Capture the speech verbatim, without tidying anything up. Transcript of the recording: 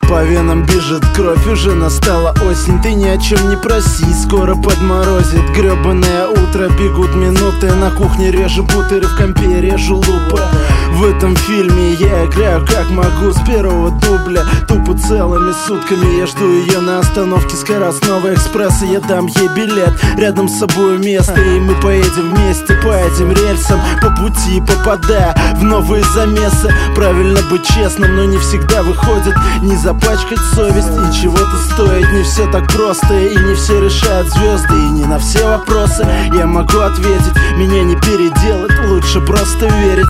По венам бежит кровь, уже настала осень. Ты ни о чем не проси, скоро подморозит. Гребаное утро, бегут минуты. На кухне режу бутеры, в компе режу лупы. В этом фильме я играю как могу. С первого дубля тупо целыми сутками. Я жду ее на остановке скоростного экспресса. Я дам ей билет, рядом с собой место. И мы поедем вместе по этим рельсам, по пути попадая в новые замесы. Правильно быть честным, но не всегда выходит. Не запачкать совесть и чего-то стоит. Не все так просто и не все решают звезды. И не на все вопросы я могу ответить. Меня не переделать, лучше просто верить.